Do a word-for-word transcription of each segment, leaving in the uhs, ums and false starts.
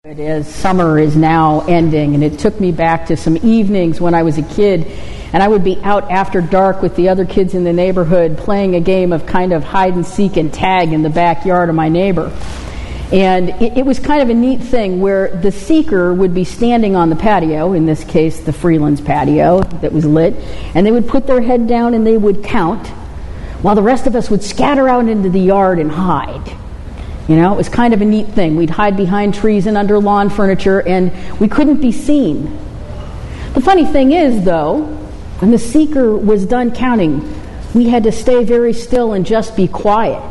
As summer is now ending, and it took me back to some evenings when I was a kid, and I would be out after dark with the other kids in the neighborhood playing a game of kind of hide and seek and tag in the backyard of my neighbor. And it, it was kind of a neat thing where the seeker would be standing on the patio, in this case the Freelands patio that was lit, and they would put their head down and they would count, while the rest of us would scatter out into the yard and hide. You know, it was kind of a neat thing. We'd hide behind trees and under lawn furniture, and we couldn't be seen. The funny thing is, though, when the seeker was done counting, we had to stay very still and just be quiet.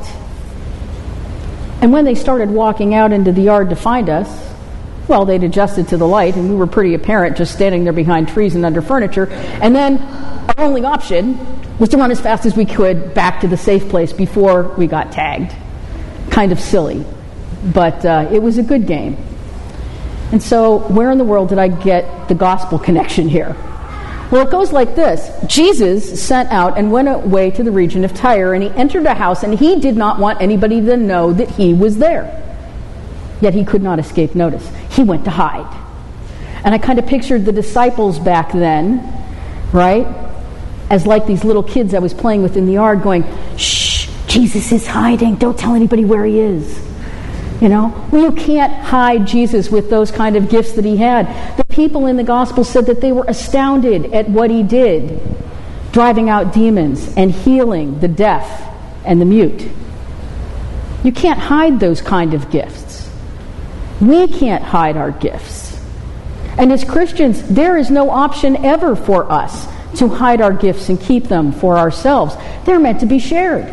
And when they started walking out into the yard to find us, well, they'd adjusted to the light, and we were pretty apparent just standing there behind trees and under furniture. And then our only option was to run as fast as we could back to the safe place before we got tagged. Kind of silly, but uh, it was a good game. And so where in the world did I get the gospel connection here? Well, it goes like this. Jesus sent out and went away to the region of Tyre, and he entered a house, and he did not want anybody to know that he was there. Yet he could not escape notice. He went to hide. And I kind of pictured the disciples back then, right, as like these little kids I was playing with in the yard going, shh, Jesus is hiding. Don't tell anybody where he is. You know? Well, you can't hide Jesus with those kind of gifts that he had. The people in the gospel said that they were astounded at what he did, driving out demons and healing the deaf and the mute. You can't hide those kind of gifts. We can't hide our gifts. And as Christians, there is no option ever for us to hide our gifts and keep them for ourselves. They're meant to be shared.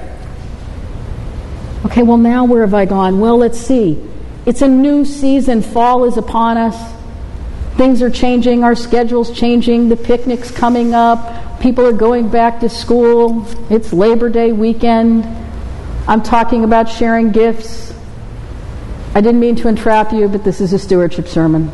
Okay, well now where have I gone? Well, let's see. It's a new season. Fall is upon us. Things are changing. Our schedule's changing. The picnic's coming up. People are going back to school. It's Labor Day weekend. I'm talking about sharing gifts. I didn't mean to entrap you, but this is a stewardship sermon.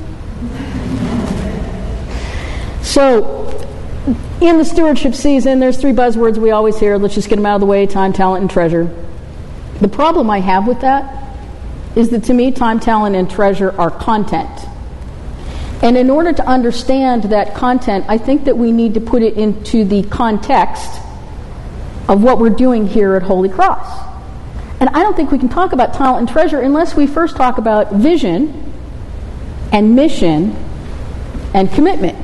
So, in the stewardship season, there's three buzzwords we always hear. Let's just get them out of the way: time, talent, and treasure. The problem I have with that is that to me, time, talent, and treasure are content. And in order to understand that content, I think that we need to put it into the context of what we're doing here at Holy Cross. And I don't think we can talk about talent and treasure unless we first talk about vision and mission and commitment.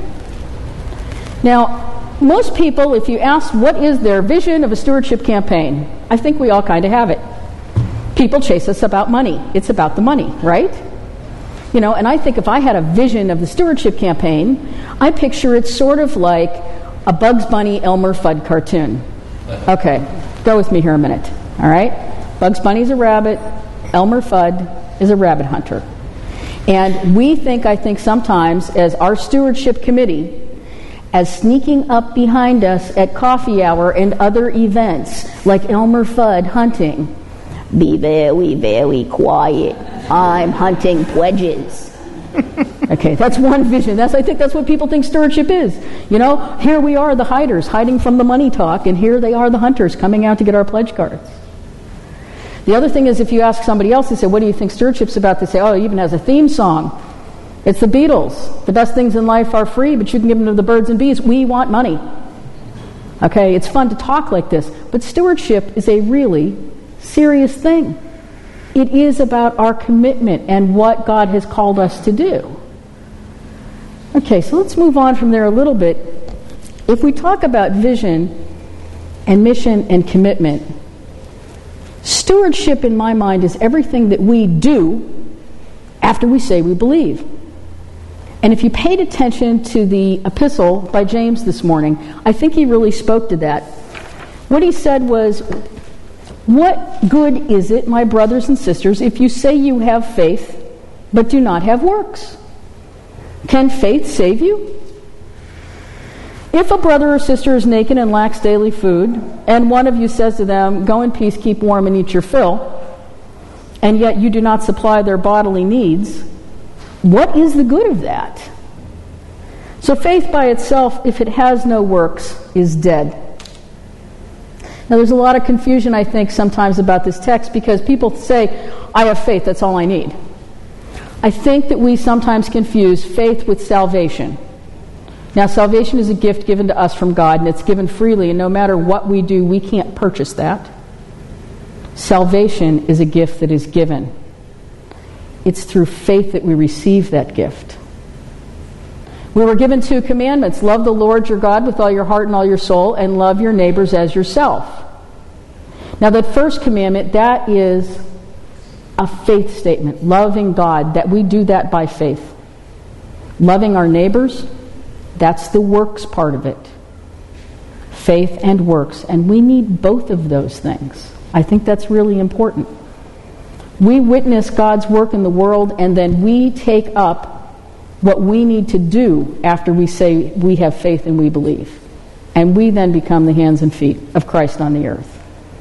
Now, most people, if you ask what is their vision of a stewardship campaign, I think we all kind of have it. People chase us about money. It's about the money, right? You know, and I think if I had a vision of the stewardship campaign, I picture it sort of like a Bugs Bunny Elmer Fudd cartoon. Okay, go with me here a minute, all right? Bugs Bunny's a rabbit, Elmer Fudd is a rabbit hunter. And we think, I think sometimes, as our stewardship committee, as sneaking up behind us at coffee hour and other events, like Elmer Fudd hunting, be very, very quiet. I'm hunting pledges. Okay, that's one vision. That's I think that's what people think stewardship is. You know, here we are, the hiders, hiding from the money talk, and here they are, the hunters, coming out to get our pledge cards. The other thing is, if you ask somebody else, they say, what do you think stewardship's about? They say, oh, it even has a theme song. It's the Beatles. The best things in life are free, but you can give them to the birds and bees. We want money. Okay, it's fun to talk like this, but stewardship is a really serious thing. It is about our commitment and what God has called us to do. Okay, so let's move on from there a little bit. If we talk about vision and mission and commitment, stewardship in my mind is everything that we do after we say we believe. And if you paid attention to the epistle by James this morning, I think he really spoke to that. What he said was, what good is it, my brothers and sisters, if you say you have faith, but do not have works? Can faith save you? If a brother or sister is naked and lacks daily food, and one of you says to them, go in peace, keep warm, and eat your fill, and yet you do not supply their bodily needs, what is the good of that? So faith by itself, if it has no works, is dead. Now, there's a lot of confusion, I think, sometimes about this text because people say, I have faith, that's all I need. I think that we sometimes confuse faith with salvation. Now, salvation is a gift given to us from God, and it's given freely, and no matter what we do, we can't purchase that. Salvation is a gift that is given. It's through faith that we receive that gift. We were given two commandments. Love the Lord your God with all your heart and all your soul, and love your neighbors as yourself. Now, that first commandment, that is a faith statement. Loving God, that we do that by faith. Loving our neighbors, that's the works part of it. Faith and works. And we need both of those things. I think that's really important. We witness God's work in the world, and then we take up what we need to do after we say we have faith and we believe. And we then become the hands and feet of Christ on the earth.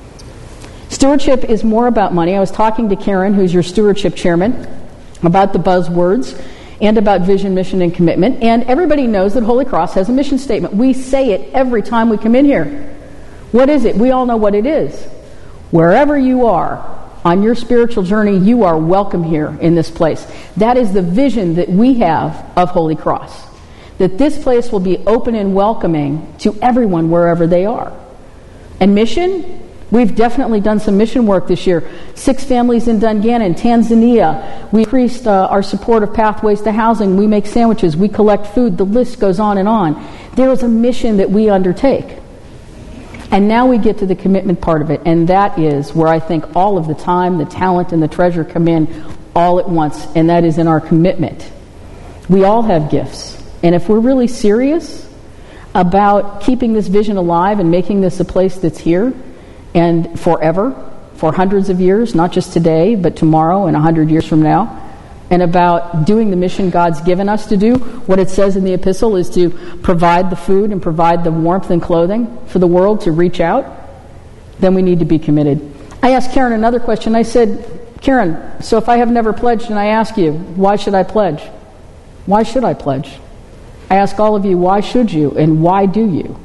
Stewardship is more about money. I was talking to Karen, who's your stewardship chairman, about the buzzwords and about vision, mission, and commitment. And everybody knows that Holy Cross has a mission statement. We say it every time we come in here. What is it? We all know what it is. Wherever you are on your spiritual journey, you are welcome here in this place. That is the vision that we have of Holy Cross. That this place will be open and welcoming to everyone wherever they are. And mission? We've definitely done some mission work this year. Six families in Dungannon, Tanzania. We increased uh, our support of Pathways to Housing. We make sandwiches. We collect food. The list goes on and on. There is a mission that we undertake. And now we get to the commitment part of it. And that is where I think all of the time, the talent, and the treasure come in all at once. And that is in our commitment. We all have gifts. And if we're really serious about keeping this vision alive and making this a place that's here, and forever, for hundreds of years, not just today, but tomorrow and a hundred years from now, and about doing the mission God's given us to do. What it says in the epistle is to provide the food and provide the warmth and clothing for the world to reach out. Then we need to be committed. I asked Karen another question. I said, Karen, so if I have never pledged and I ask you, why should I pledge? Why should I pledge? I ask all of you, why should you and why do you?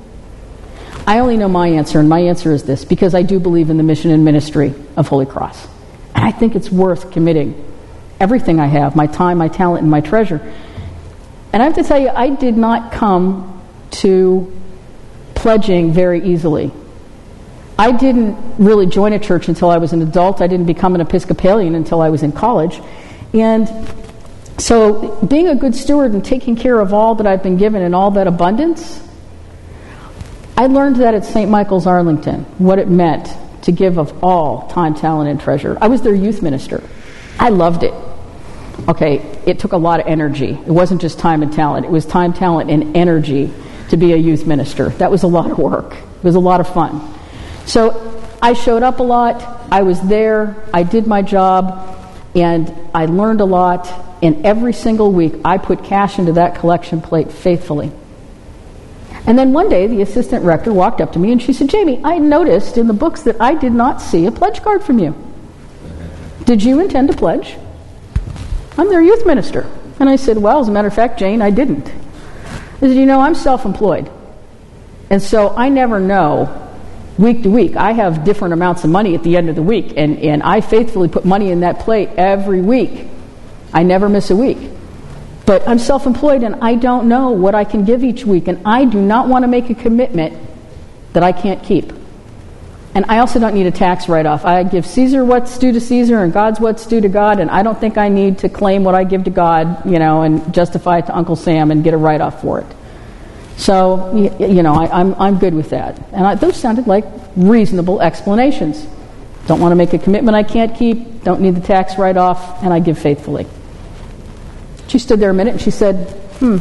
I only know my answer, and my answer is this, because I do believe in the mission and ministry of Holy Cross. And I think it's worth committing everything I have, my time, my talent, and my treasure. And I have to tell you, I did not come to pledging very easily. I didn't really join a church until I was an adult. I didn't become an Episcopalian until I was in college. And so being a good steward and taking care of all that I've been given and all that abundance, I learned that at Saint Michael's Arlington, what it meant to give of all time, talent, and treasure. I was their youth minister. I loved it. Okay, it took a lot of energy. It wasn't just time and talent. It was time, talent, and energy to be a youth minister. That was a lot of work. It was a lot of fun. So I showed up a lot. I was there. I did my job. And I learned a lot. And every single week, I put cash into that collection plate faithfully. And then one day, the assistant rector walked up to me and she said, Jamie, I noticed in the books that I did not see a pledge card from you. Did you intend to pledge? I'm their youth minister. And I said, well, as a matter of fact, Jane, I didn't. I said, you know, I'm self-employed. And so I never know week to week. I have different amounts of money at the end of the week. And, and I faithfully put money in that plate every week. I never miss a week. But I'm self-employed and I don't know what I can give each week. And I do not want to make a commitment that I can't keep. And I also don't need a tax write-off. I give Caesar what's due to Caesar and God's what's due to God. And I don't think I need to claim what I give to God, you know, and justify it to Uncle Sam and get a write-off for it. So, you know, I, I'm I'm good with that. And I, those sounded like reasonable explanations. Don't want to make a commitment I can't keep. Don't need the tax write-off. And I give faithfully. She stood there a minute and she said, hmm,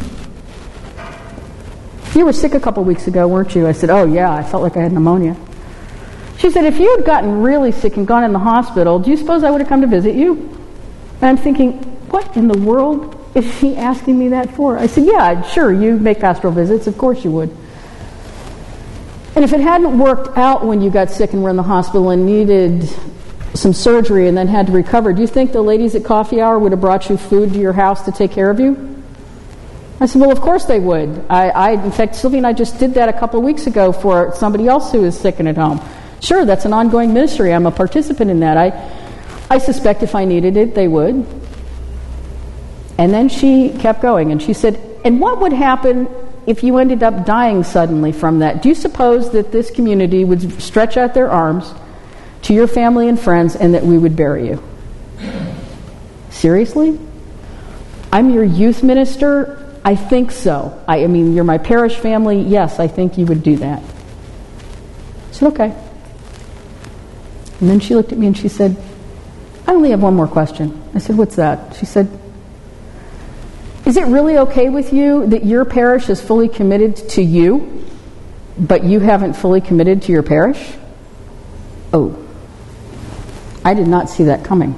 you were sick a couple weeks ago, weren't you? I said, oh yeah, I felt like I had pneumonia. She said, if you had gotten really sick and gone in the hospital, do you suppose I would have come to visit you? And I'm thinking, what in the world is she asking me that for? I said, yeah, sure, you make pastoral visits, of course you would. And if it hadn't worked out when you got sick and were in the hospital and needed some surgery and then had to recover, do you think the ladies at Coffee Hour would have brought you food to your house to take care of you? I said, well, of course they would. I, I in fact, Sylvia and I just did that a couple of weeks ago for somebody else who is sick and at home. Sure, that's an ongoing ministry. I'm a participant in that. I, I suspect if I needed it, they would. And then she kept going, and she said, and what would happen if you ended up dying suddenly from that? Do you suppose that this community would stretch out their arms to your family and friends and that we would bury you? Seriously? I'm your youth minister? I think so. I, I mean, you're my parish family? Yes, I think you would do that. I said, okay. And then she looked at me and she said, I only have one more question. I said, what's that? She said, is it really okay with you that your parish is fully committed to you, but you haven't fully committed to your parish? Oh, I did not see that coming.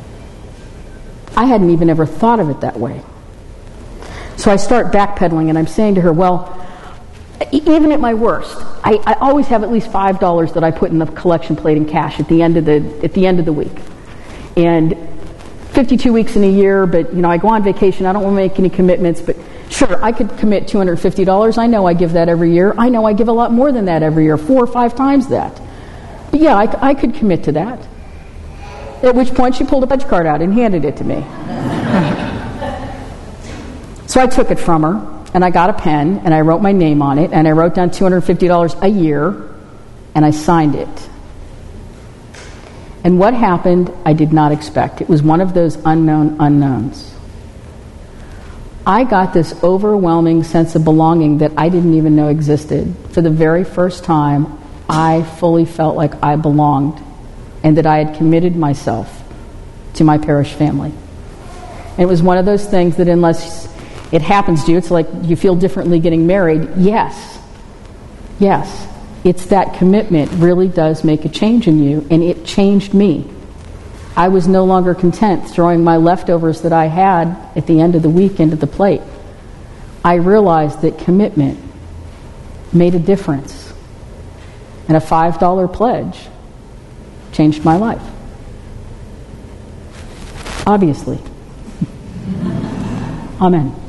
I hadn't even ever thought of it that way. So I start backpedaling and I'm saying to her, well, even at my worst, I, I always have at least five dollars that I put in the collection plate in cash at the end of the at the end of the week. And fifty-two weeks in a year, but you know, I go on vacation, I don't want to make any commitments, but sure, I could commit two hundred fifty dollars. I know I give that every year. I know I give a lot more than that every year, four or five times that. But yeah, I, I could commit to that. At which point she pulled a pledge card out and handed it to me. So I took it from her, and I got a pen, and I wrote my name on it, and I wrote down two hundred fifty dollars a year, and I signed it. And what happened, I did not expect. It was one of those unknown unknowns. I got this overwhelming sense of belonging that I didn't even know existed. For the very first time, I fully felt like I belonged and that I had committed myself to my parish family. And it was one of those things that unless it happens to you, it's like you feel differently getting married. Yes. Yes. It's that commitment really does make a change in you, and it changed me. I was no longer content throwing my leftovers that I had at the end of the week into the plate. I realized that commitment made a difference, and a five dollar pledge changed my life. Obviously. Amen.